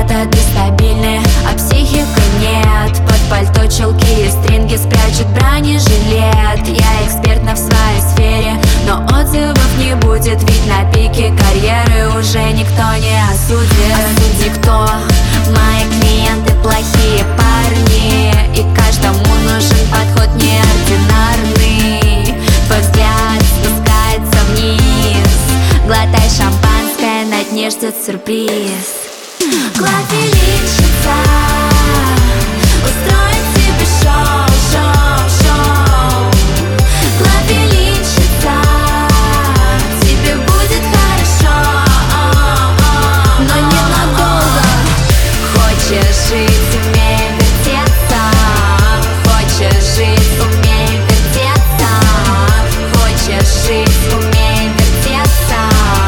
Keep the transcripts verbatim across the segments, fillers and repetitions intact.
методы стабильны, а психика нет. Под пальто чулки и стринги спрячет бронежилет. Я экспертна в своей сфере, но отзывов не будет, ведь на пике карьеры уже никто не осудит. Осуди кто? Мои клиенты плохие парни, и каждому нужен подход неординарный. Твой взгляд спускается вниз, глотай шампанское, на дне ждет сюрприз. Клофелинщица устроит тебе шоу, шоу, шоу. Клофелинщица, тебе будет хорошо, но ненадолго. Хочешь жить, умей вертеться. Хочешь жить, умей вертеться. Хочешь жить, умей вертеться.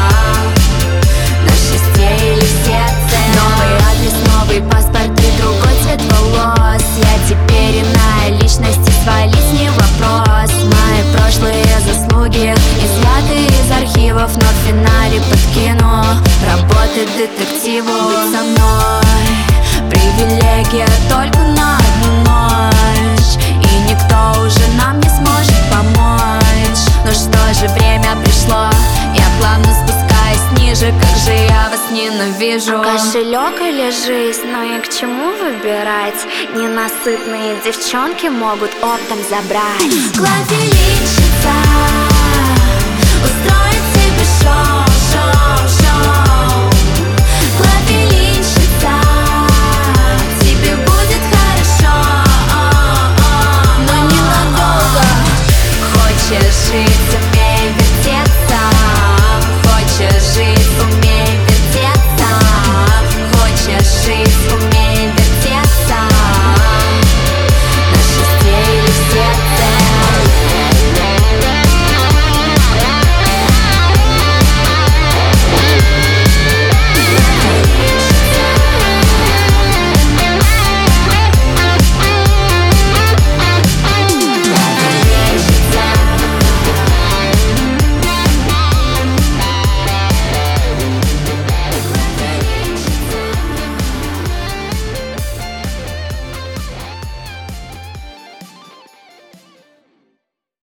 На шесте или в сердце. Новый адрес, новый паспорт и другой цвет волос. Я теперь иная личность, и свалить не вопрос. Мои прошлые заслуги изъяты из архивов, но в финале подкину работы детективу. Быть со мной привилегия только на одну ночь, и никто уже нам не сможет помочь. Ну что же, время пришло, я плавно спускаюсь ниже. Как же я вас ненавижу. Кошелек или жизнь, ну и к чему выбирать? Ненасытные девчонки могут оптом забрать. Клофелинщица